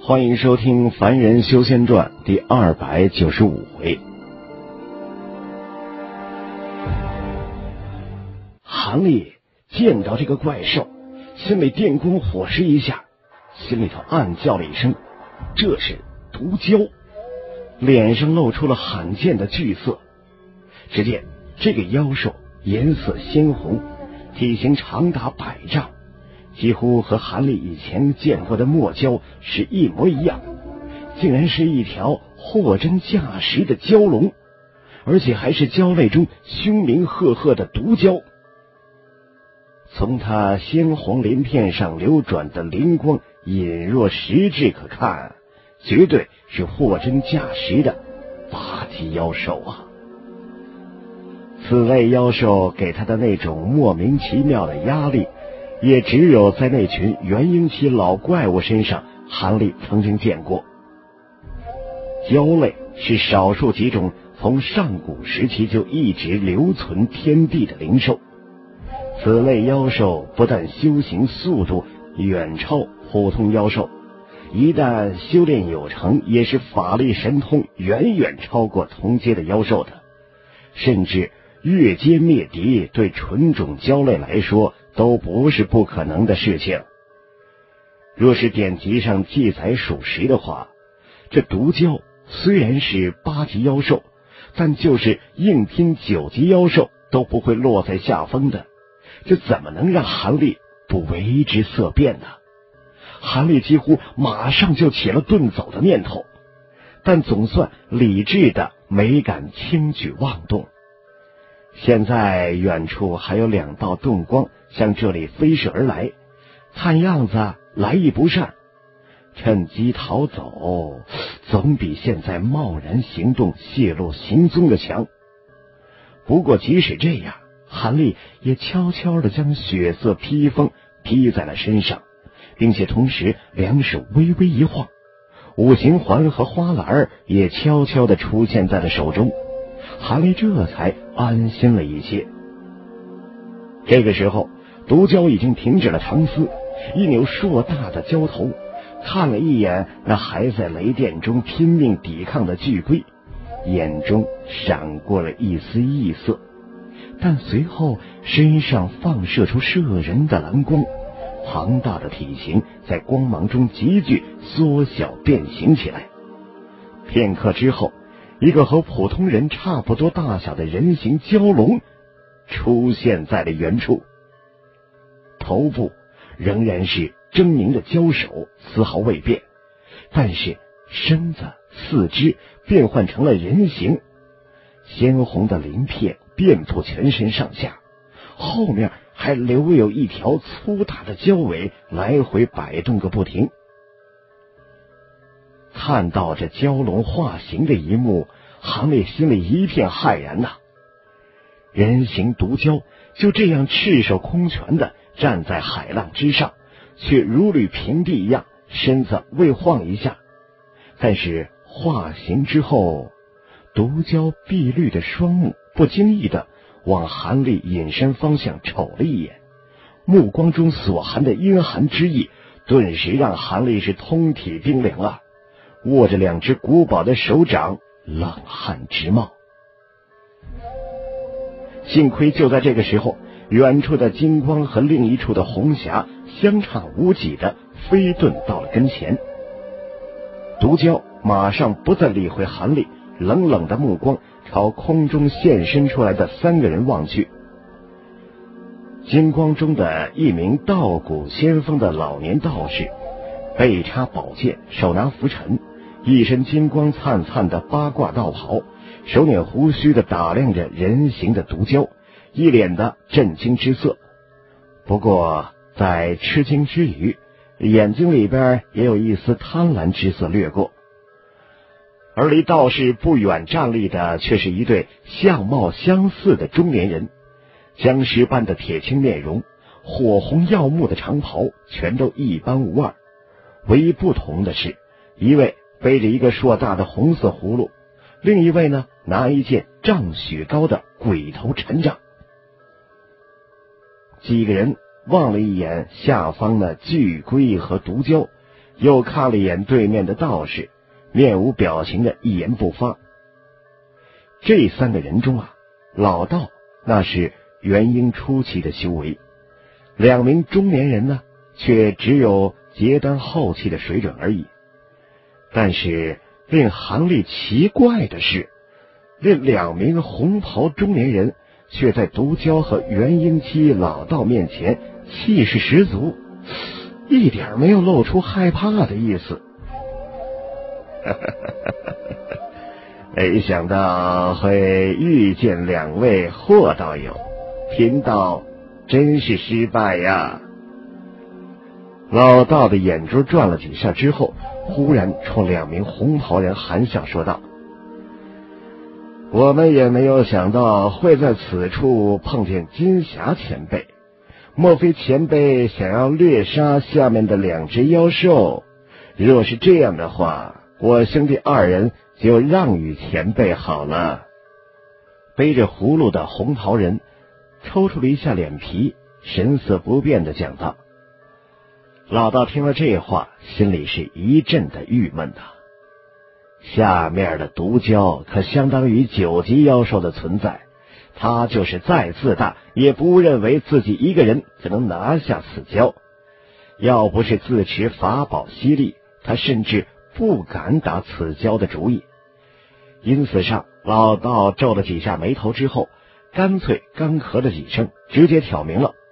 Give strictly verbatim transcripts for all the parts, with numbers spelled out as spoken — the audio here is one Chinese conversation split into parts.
欢迎收听《凡人修仙传》第二百九十五回。韩立见到这个怪兽，心里电光火石一下，心里头暗叫了一声：这是毒蛟，脸上露出了罕见的惧色。只见这个妖兽颜色鲜红，体型长达百丈，几乎和韩立以前见过的墨蛟是一模一样，竟然是一条货真价实的蛟龙，而且还是蛟类中凶名赫赫的毒蛟。从它鲜红鳞片上流转的灵光，隐若实质可看，绝对是货真价实的八级妖兽啊！此类妖兽给他的那种莫名其妙的压力，也只有在那群元婴期老怪物身上，韩立曾经见过。蛟类是少数几种从上古时期就一直留存天地的灵兽。此类妖兽不但修行速度远超普通妖兽，一旦修炼有成，也是法力神通远远超过同阶的妖兽的，甚至越阶灭敌对纯种蛟类来说都不是不可能的事情。若是典籍上记载属实的话，这毒蛟虽然是八级妖兽，但就是硬拼九级妖兽都不会落在下风的，这怎么能让韩立不为之色变呢？韩立几乎马上就起了遁走的念头，但总算理智的没敢轻举妄动。现在远处还有两道盾光向这里飞射而来，看样子来意不善，趁机逃走总比现在贸然行动泄露行踪的强。不过即使这样，韩立也悄悄地将血色披风披在了身上，并且同时两手微微一晃，五行环和花篮也悄悄地出现在了手中。韩立这才安心了一些。这个时候，毒蛟已经停止了长嘶，一扭硕大的蛟头，看了一眼那还在雷电中拼命抵抗的巨龟，眼中闪过了一丝异色，但随后身上放射出摄人的蓝光，庞大的体型在光芒中急剧缩小变形起来。片刻之后，一个和普通人差不多大小的人形蛟龙出现在了原处，头部仍然是狰狞的蛟首，丝毫未变，但是身子四肢变换成了人形，鲜红的鳞片遍布全身上下，后面还留有一条粗大的蛟尾来回摆动个不停。看到这蛟龙化形的一幕，韩立心里一片骇然呐、啊！人形毒蛟就这样赤手空拳的站在海浪之上，却如履平地一样，身子未晃一下。但是化形之后，毒蛟碧绿的双目不经意的往韩立隐身方向瞅了一眼，目光中所含的阴寒之意顿时让韩立是通体冰凉了，握着两只古堡的手掌冷汗直冒。幸亏就在这个时候，远处的金光和另一处的红霞相差无几的飞遁到了跟前。毒蛟马上不再理会韩立，冷冷的目光朝空中现身出来的三个人望去。金光中的一名道骨仙风的老年道士，背插宝剑，手拿拂尘，一身金光灿灿的八卦道袍，手捻胡须的打量着人形的毒蛟，一脸的震惊之色。不过在吃惊之余，眼睛里边也有一丝贪婪之色掠过。而离道士不远站立的却是一对相貌相似的中年人，僵尸般的铁青面容，火红耀目的长袍，全都一般无二。唯一不同的是，一位背着一个硕大的红色葫芦，另一位呢拿一件丈许高的鬼头禅杖。几个人望了一眼下方的巨龟和毒蛟， 又看了一眼对面的道士，面无表情的一言不发。这三个人中啊，老道那是元婴初期的修为，两名中年人呢，却只有结丹后期的水准而已。但是令韩立奇怪的是，这两名红袍中年人却在毒蛟和元婴期老道面前气势十足，一点没有露出害怕的意思。没想到会遇见两位霍道友，贫道真是失败呀。老道的眼珠转了几下之后，忽然冲两名红袍人含笑说道：我们也没有想到会在此处碰见金霞前辈，莫非前辈想要掠杀下面的两只妖兽？若是这样的话，我兄弟二人就让与前辈好了。背着葫芦的红袍人抽出了一下脸皮，神色不变地讲道。老道听了这话，心里是一阵的郁闷呐。下面的毒蛟可相当于九级妖兽的存在，他就是再自大，也不认为自己一个人就能拿下此蛟。要不是自持法宝犀利，他甚至不敢打此蛟的主意。因此上，老道皱了几下眉头之后，干脆干咳了几声，直接挑明了：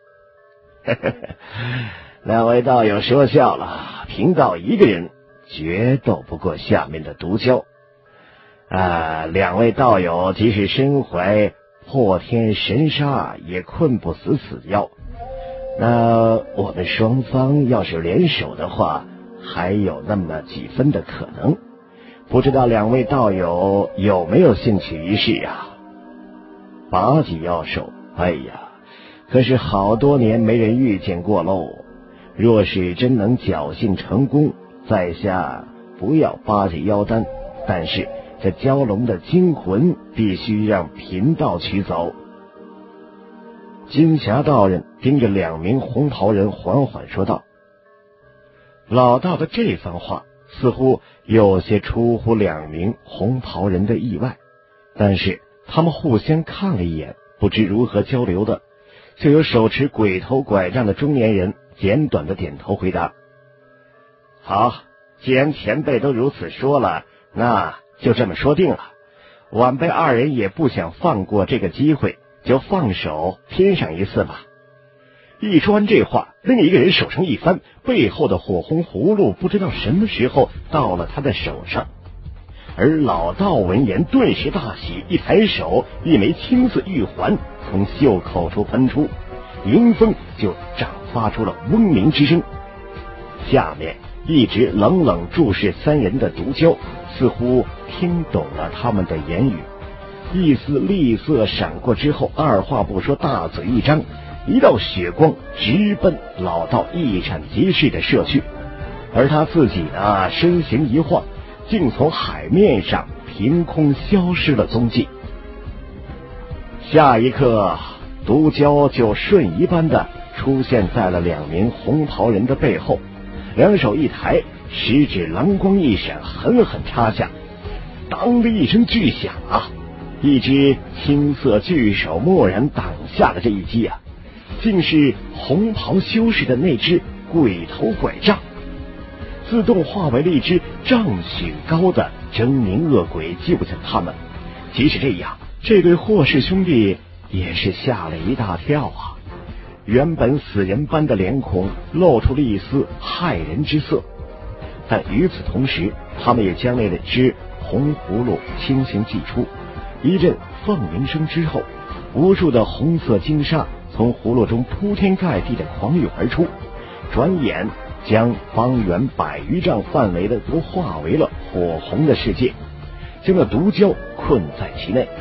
两位道友说笑了，贫道一个人决斗不过下面的毒蛟。啊，两位道友即使身怀破天神杀，也困不死此妖。那我们双方要是联手的话，还有那么几分的可能。不知道两位道友有没有兴趣一试啊？八级妖兽，哎呀，可是好多年没人遇见过喽。若是真能侥幸成功，在下不要八级妖丹，但是这蛟龙的精魂必须让贫道取走。金霞道人盯着两名红袍人缓缓说道。老道的这番话似乎有些出乎两名红袍人的意外，但是他们互相看了一眼，不知如何交流的，就有手持鬼头拐杖的中年人简短的点头回答：好，既然前辈都如此说了，那就这么说定了。晚辈二人也不想放过这个机会，就放手拼上一次吧。一说完这话，另一个人手上一翻，背后的火红葫芦不知道什么时候到了他的手上。而老道闻言顿时大喜，一抬手，一枚青色玉环从袖口处喷出，迎风就炸发出了嗡鸣之声。下面一直冷冷注视三人的毒蛟似乎听懂了他们的言语，一丝厉色闪过之后，二话不说，大嘴一张，一道血光直奔老道一闪即逝的射去，而他自己呢，身形一晃，竟从海面上凭空消失了踪迹。下一刻，毒蛟就瞬移般的出现在了两名红袍人的背后，两手一抬，食指蓝光一闪，狠狠插下，当的一声巨响啊！一只青色巨手蓦然挡下了这一击啊，竟是红袍修士的那只鬼头拐杖，自动化为了一只丈许高的狰狞恶鬼救下他们。即使这样，这对霍氏兄弟也是吓了一大跳啊！原本死人般的脸孔露出了一丝骇人之色，但与此同时，他们也将那只红葫芦轻轻祭出，一阵凤鸣声之后，无数的红色金沙从葫芦中铺天盖地的狂涌而出，转眼将方圆百余丈范围的都化为了火红的世界，将那毒蛟困在其内。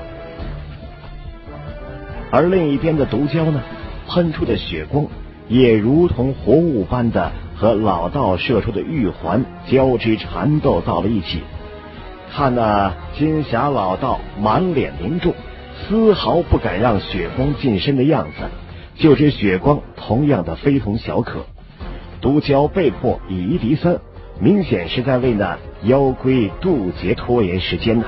而另一边的毒蛟呢，喷出的血光也如同活物般的和老道射出的玉环交织缠斗到了一起。看那金霞老道满脸凝重，丝毫不敢让血光近身的样子，就知血光同样的非同小可。毒蛟被迫以一敌三， 明显是在为那妖龟渡劫拖延时间呐。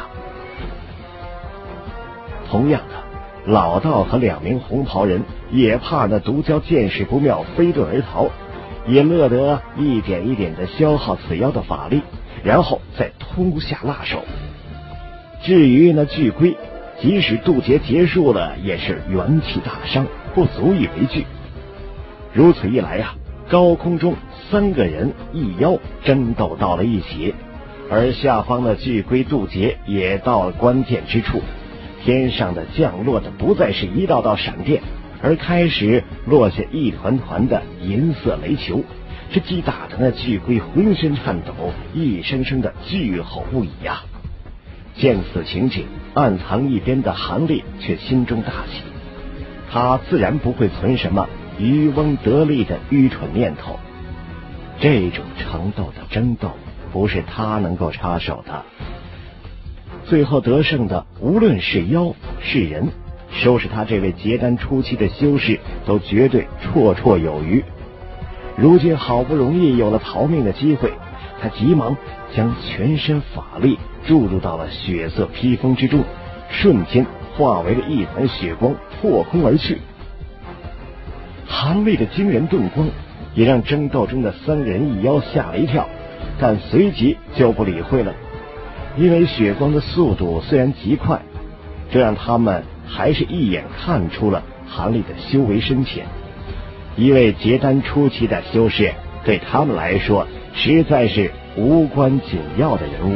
同样的，老道和两名红袍人也怕那毒蛟见势不妙，飞遁而逃，也乐得一点一点的消耗此妖的法力，然后再突下辣手。至于那巨龟，即使渡劫结束了，也是元气大伤，不足以为惧。如此一来呀、啊，高空中三个人一妖争斗到了一起，而下方的巨龟渡劫也到了关键之处。天上的降落的不再是一道道闪电，而开始落下一团团的银色雷球，这击打的那巨龟浑身颤抖，一声声的巨吼不已呀、啊。见此情景，暗藏一边的韩立却心中大喜，他自然不会存什么渔翁得利的愚蠢念头。这种城斗的争斗不是他能够插手的，最后得胜的无论是妖是人，收拾他这位结丹初期的修士都绝对绰绰有余。如今好不容易有了逃命的机会，他急忙将全身法力注入到了血色披风之中，瞬间化为了一团血光，破空而去。韩立的惊人盾光也让争斗中的三人一妖吓了一跳，但随即就不理会了，因为血光的速度虽然极快，这让他们还是一眼看出了韩立的修为深浅。一位结丹初期的修士对他们来说实在是无关紧要的人物。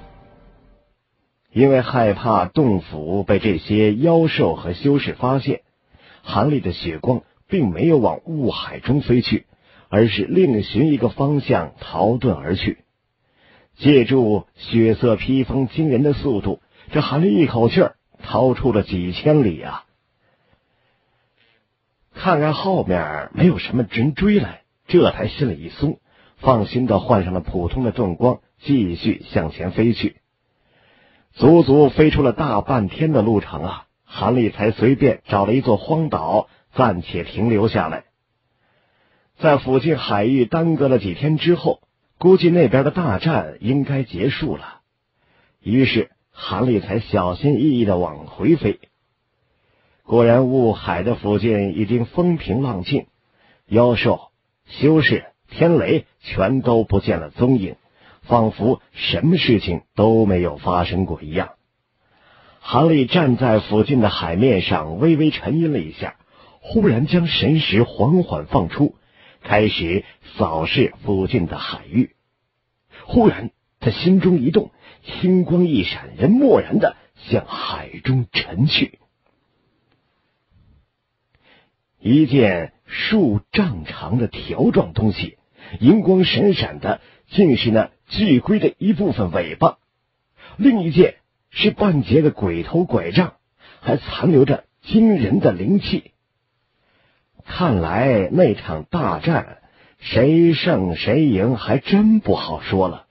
因为害怕洞府被这些妖兽和修士发现，韩立的血光并没有往雾海中飞去，而是另寻一个方向逃遁而去。借助血色披风惊人的速度，这韩立一口气儿逃出了几千里啊！看看后面没有什么人追来，这才心里一松，放心的换上了普通的盾光，继续向前飞去。足足飞出了大半天的路程啊，韩立才随便找了一座荒岛暂且停留下来。在附近海域耽搁了几天之后，估计那边的大战应该结束了，于是韩立才小心翼翼的往回飞。果然雾海的附近已经风平浪静，妖兽、修士、天雷全都不见了踪影，仿佛什么事情都没有发生过一样。韩立站在附近的海面上，微微沉吟了一下，忽然将神识缓缓放出，开始扫视附近的海域。忽然他心中一动，青光一闪，人蓦然的向海中沉去。一件数丈长的条状东西，银光闪闪的，竟是那巨龟的一部分尾巴；另一件是半截的鬼头拐杖，还残留着惊人的灵气。看来那场大战谁胜谁赢还真不好说了。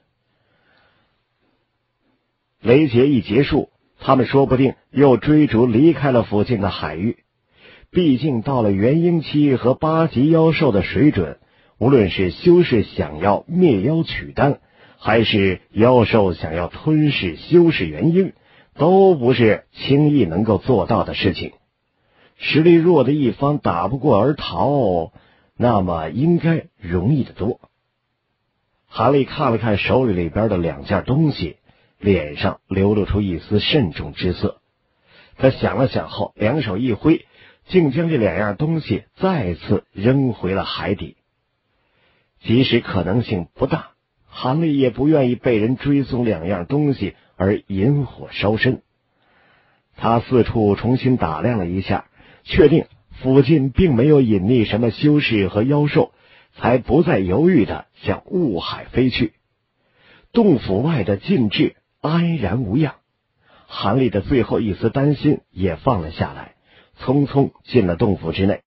雷劫一结束，他们说不定又追逐离开了附近的海域。毕竟到了元婴期和八级妖兽的水准，无论是修士想要灭妖取丹，还是妖兽想要吞噬修士元婴，都不是轻易能够做到的事情。实力弱的一方打不过而逃，那么应该容易得多。韩立看了看手里里边的两件东西，脸上流露出一丝慎重之色。他想了想后，两手一挥，竟将这两样东西再次扔回了海底。即使可能性不大，韩立也不愿意被人追踪两样东西而引火烧身。他四处重新打量了一下，确定附近并没有隐匿什么修士和妖兽，才不再犹豫地向雾海飞去。洞府外的禁制安然无恙，韩立的最后一丝担心也放了下来，匆匆进了洞府之内。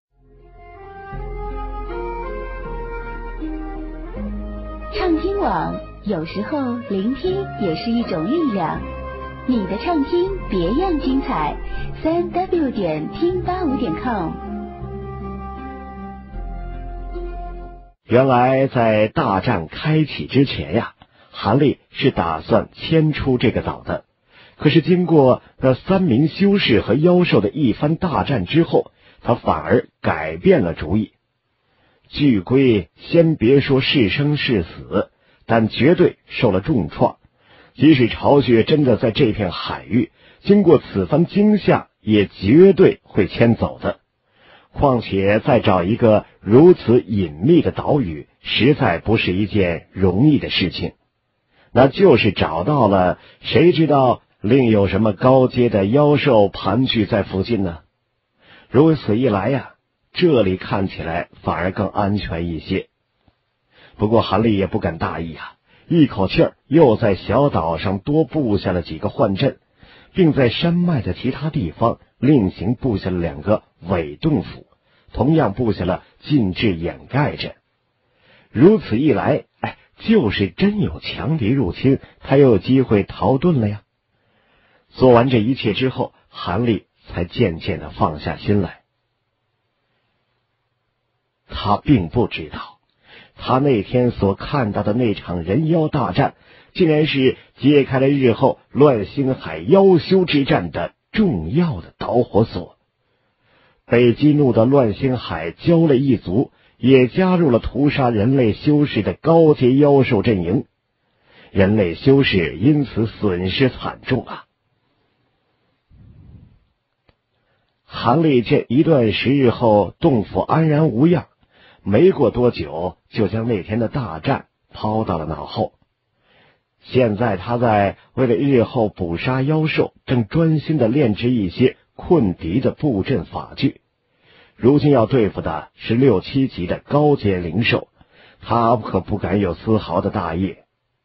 畅听网，有时候聆听也是一种力量。你的畅听别样精彩，三 w 点听八五点 com。 原来在大战开启之前呀，韩立是打算迁出这个岛的。可是经过那三名修士和妖兽的一番大战之后，他反而改变了主意。巨龟先别说是生是死，但绝对受了重创。即使巢穴真的在这片海域，经过此番惊吓，也绝对会迁走的。况且再找一个如此隐秘的岛屿，实在不是一件容易的事情。那就是找到了，谁知道另有什么高阶的妖兽盘踞在附近呢？如此一来呀，这里看起来反而更安全一些。不过韩立也不敢大意啊，一口气儿又在小岛上多布下了几个幻阵，并在山脉的其他地方另行布下了两个伪洞府，同样布下了禁制掩盖阵。如此一来，哎，就是真有强敌入侵，他又有机会逃遁了呀。做完这一切之后，韩立才渐渐的放下心来。他并不知道，他那天所看到的那场人妖大战，竟然是揭开了日后乱星海妖修之战的重要的导火索。被激怒的乱星海蛟类一族也加入了屠杀人类修士的高阶妖兽阵营，人类修士因此损失惨重啊。韩立见一段时日后洞府安然无恙，没过多久就将那天的大战抛到了脑后。现在他在为了日后捕杀妖兽，正专心的炼制一些困敌的布阵法具。如今要对付的是六七级的高阶灵兽，他可不敢有丝毫的大意。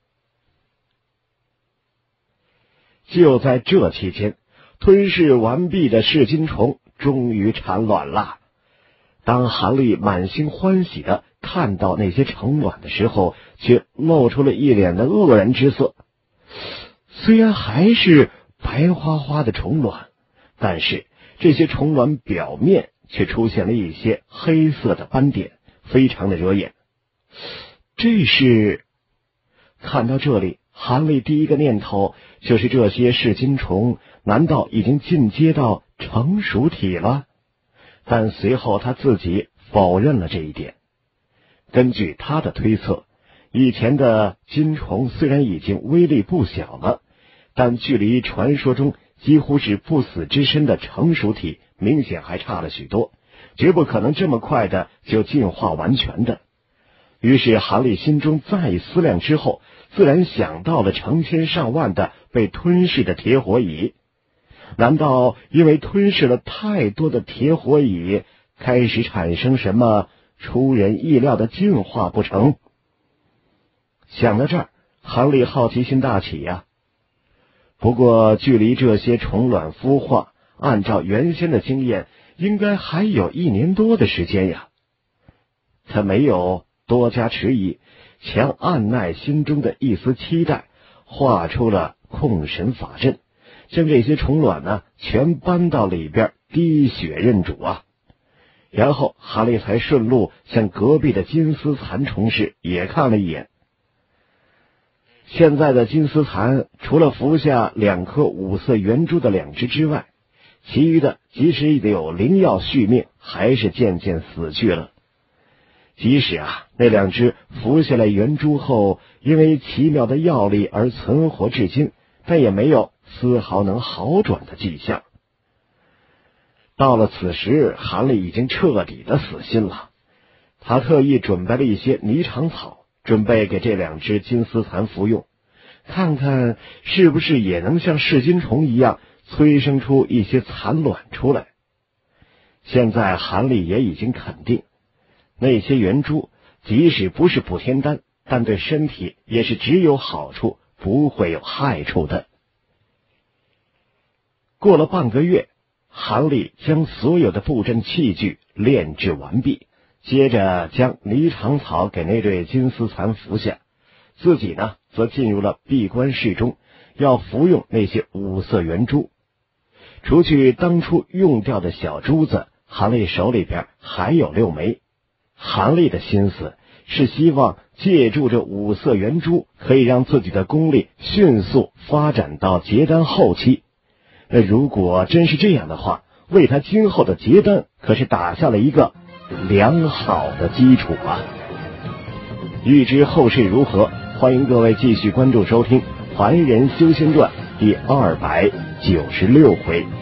就在这期间，吞噬完毕的噬金虫终于产卵了。当韩立满心欢喜的看到那些成卵的时候，却露出了一脸的愕然之色。虽然还是白花花的虫卵，但是这些虫卵表面却出现了一些黑色的斑点，非常的惹眼。这是……看到这里，韩立第一个念头就是这些噬金虫难道已经进阶到成熟体了？但随后他自己否认了这一点。根据他的推测，以前的金虫虽然已经威力不小了，但距离传说中几乎是不死之身的成熟体明显还差了许多，绝不可能这么快的就进化完全的。于是韩立心中再一思量之后，自然想到了成千上万的被吞噬的铁火蚁。难道因为吞噬了太多的铁火蚁，开始产生什么出人意料的进化不成？想到这儿，韩立好奇心大起呀。不过距离这些虫卵孵化，按照原先的经验，应该还有一年多的时间呀。他没有多加迟疑，强按耐心中的一丝期待，画出了控神法阵，将这些虫卵呢全搬到里边滴血认主啊。然后韩立才顺路向隔壁的金丝蚕虫室也看了一眼。现在的金丝蚕除了服下两颗五色圆珠的两只之外，其余的即使有灵药续命，还是渐渐死去了。即使啊那两只服下了圆珠后因为奇妙的药力而存活至今，但也没有丝毫能好转的迹象。到了此时，韩立已经彻底的死心了。他特意准备了一些霓裳草，准备给这两只金丝蚕服用，看看是不是也能像噬金虫一样催生出一些蚕卵出来。现在韩立也已经肯定，那些圆珠即使不是补天丹，但对身体也是只有好处，不会有害处的。过了半个月，韩立将所有的布阵器具炼制完毕，接着将霓裳草给那对金丝蚕服下，自己呢则进入了闭关室中，要服用那些五色圆珠。除去当初用掉的小珠子，韩立手里边还有六枚。韩立的心思是希望借助这五色圆珠，可以让自己的功力迅速发展到结丹后期。那如果真是这样的话，为他今后的结丹可是打下了一个良好的基础啊！欲知后事如何，欢迎各位继续关注收听《凡人修仙传》第二百九十六回。